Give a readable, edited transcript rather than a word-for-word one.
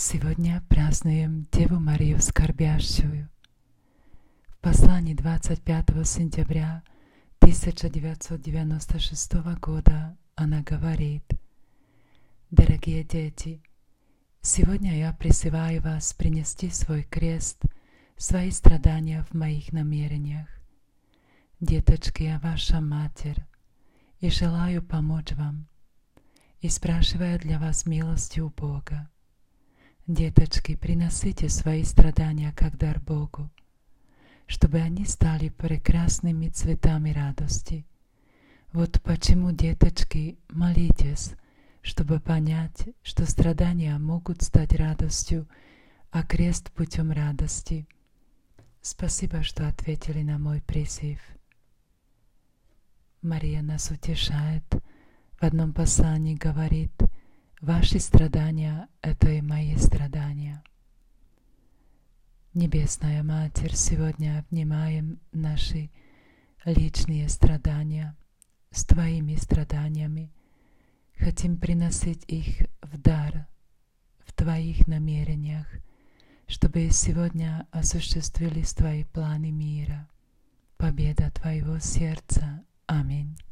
Сегодня празднуем Деву Марию Скорбящую. В послании 25 сентября 1996 года она говорит: «Дорогие дети, сегодня я призываю вас принести свой крест, свои страдания в моих намерениях. Деточки, я ваша Матерь, и желаю помочь вам, и спрашиваю для вас милости у Бога. Деточки, приносите свои страдания как дар Богу, чтобы они стали прекрасными цветами радости. Вот почему, деточки, молитесь, чтобы понять, что страдания могут стать радостью, а крест путем радости. Спасибо, что ответили на мой призыв». Мария нас утешает. В одном послании говорит: «Ваши страдания — это и мои страдания». Небесная Матерь, сегодня обнимаем наши личные страдания с Твоими страданиями. Хотим приносить их в дар, в Твоих намерениях, чтобы сегодня осуществились Твои планы мира. Победа Твоего сердца. Аминь.